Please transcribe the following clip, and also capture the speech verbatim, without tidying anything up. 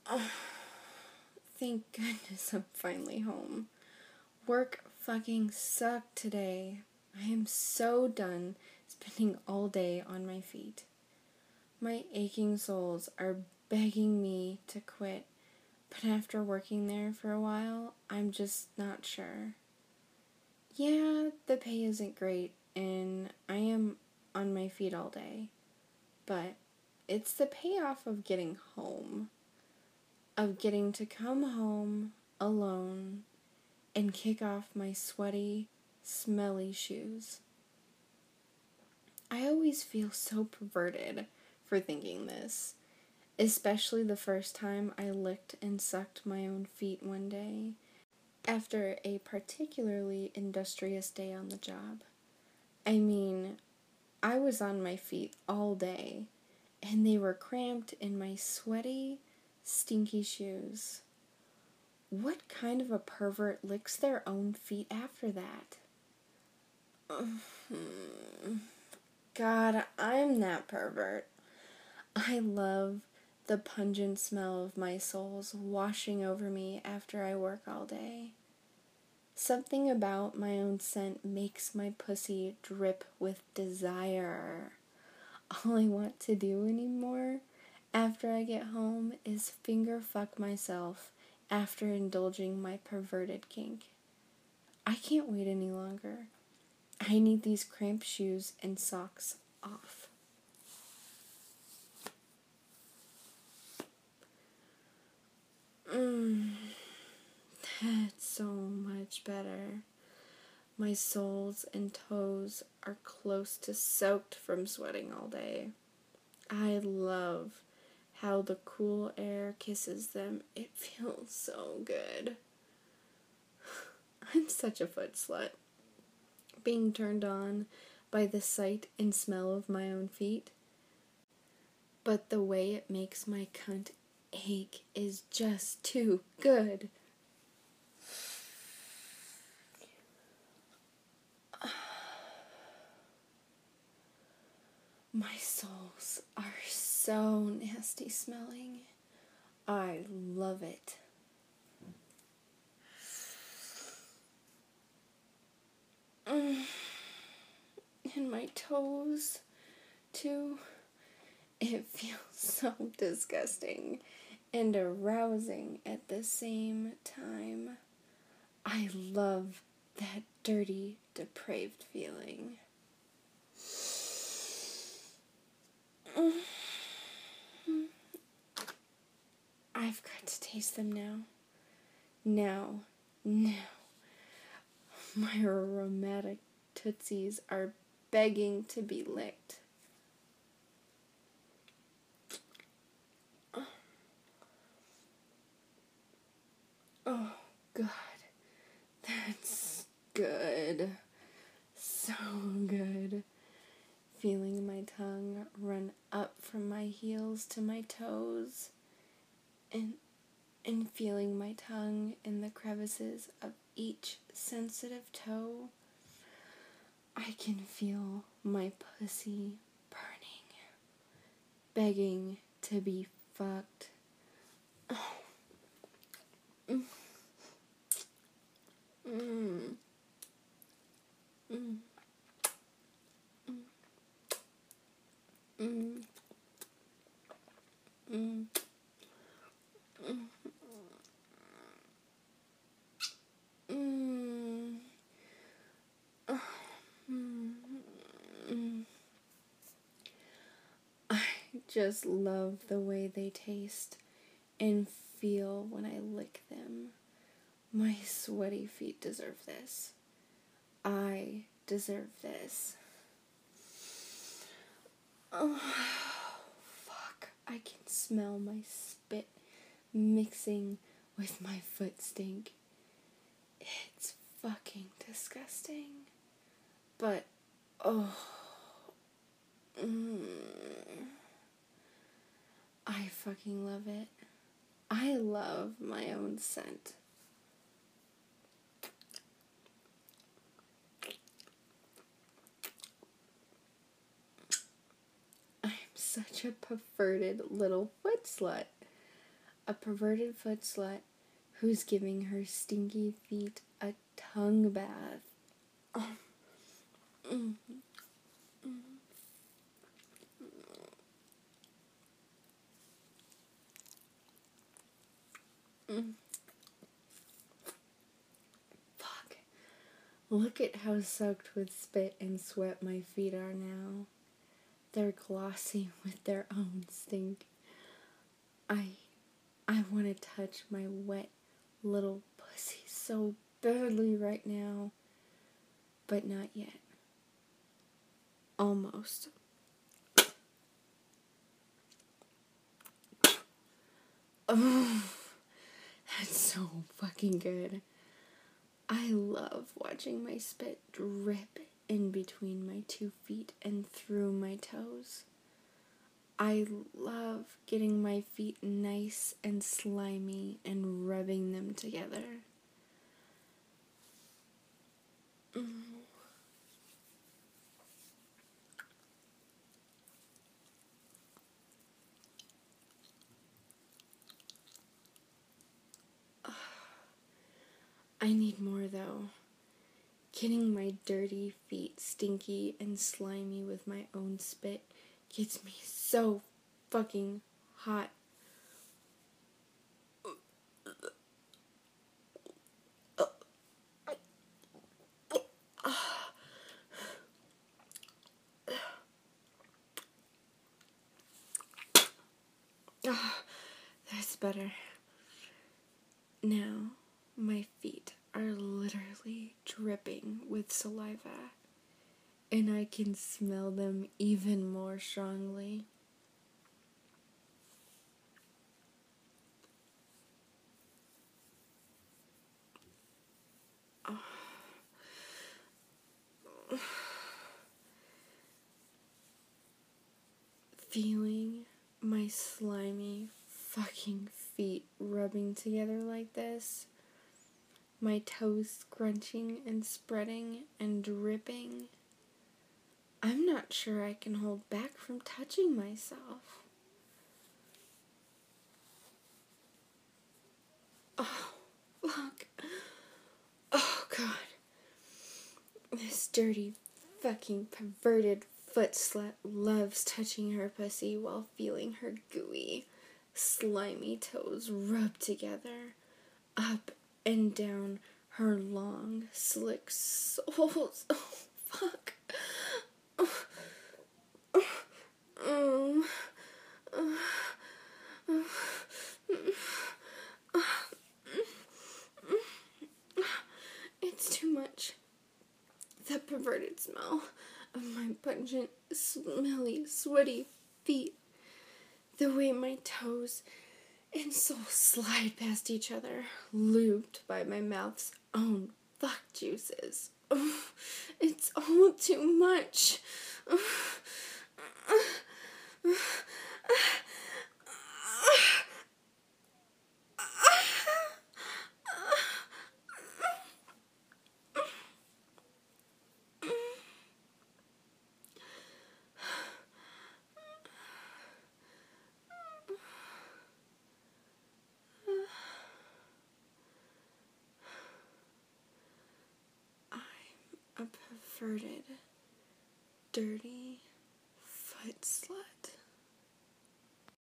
Oh, thank goodness I'm finally home. Work fucking sucked today. I am so done spending all day on my feet. My aching soles are begging me to quit, but after working there for a while, I'm just not sure. Yeah, the pay isn't great, and I am on my feet all day, but it's the payoff of getting home, of getting to come home alone and kick off my sweaty, smelly shoes. I always feel so perverted for thinking this, especially the first time I licked and sucked my own feet one day after a particularly industrious day on the job. I mean, I was on my feet all day, and they were cramped in my sweaty, stinky shoes. What kind of a pervert licks their own feet after that? God, I'm that pervert. I love the pungent smell of my soles washing over me after I work all day. Something about my own scent makes my pussy drip with desire. All I want to do anymore after I get home is finger fuck myself after indulging my perverted kink. I can't wait any longer. I need these cramped shoes and socks off. Mmm, that's so much better. My soles and toes are close to soaked from sweating all day. I love how the cool air kisses them. It feels so good. I'm such a foot slut. Being turned on by the sight and smell of my own feet. But the way it makes my cunt ache is just too good. My soles are so nasty smelling. I love it. Mm. And my toes, too. It feels so disgusting and arousing at the same time. I love that dirty, depraved feeling. I've got to taste them now. Now, now. My aromatic tootsies are begging to be licked. Oh, God. That's good. So good. Feeling my tongue run up from my heels to my toes, and and feeling my tongue in the crevices of each sensitive toe. I can feel my pussy burning, begging to be fucked. Oh. Mm. Mm. Mm. Mm. Mm. Mm. Mm. Oh. Mm. Mm. I just love the way they taste and feel when I lick them. My sweaty feet deserve this. I deserve this. Oh, fuck. I can smell my spit mixing with my foot stink. It's fucking disgusting. But, oh, mm, I fucking love it. I love my own scent. I'm such a perverted little foot slut. a perverted foot slut who's giving her stinky feet a tongue bath. Oh. Mm. Mm. Mm. Fuck. Look at how soaked with spit and sweat my feet are now. They're glossy with their own stink. I, I want to touch my wet little pussy so badly right now. But not yet. Almost. Oh, that's so fucking good. I love watching my spit drip in between my two feet and through my toes. I love getting my feet nice and slimy and rubbing them together. Mm. I need more though. Getting my dirty feet stinky and slimy with my own spit gets me so fucking hot. Oh, that's better. Now, my feet are literally dripping with saliva, and I can smell them even more strongly. Oh. Feeling my slimy fucking feet rubbing together like this, my toes scrunching and spreading and dripping, I'm not sure I can hold back from touching myself. Oh, fuck. Oh, God. This dirty, fucking, perverted foot slut loves touching her pussy while feeling her gooey, slimy toes rub together, up and down her long, slick soles. Oh, fuck. Oh. Oh. Oh. Oh. It's too much. The perverted smell of my pungent, smelly, sweaty feet. The way my toes and soles slide past each other, lubed by my mouth's own fuck juices. Oh, it's all too much. A perverted, dirty foot slut.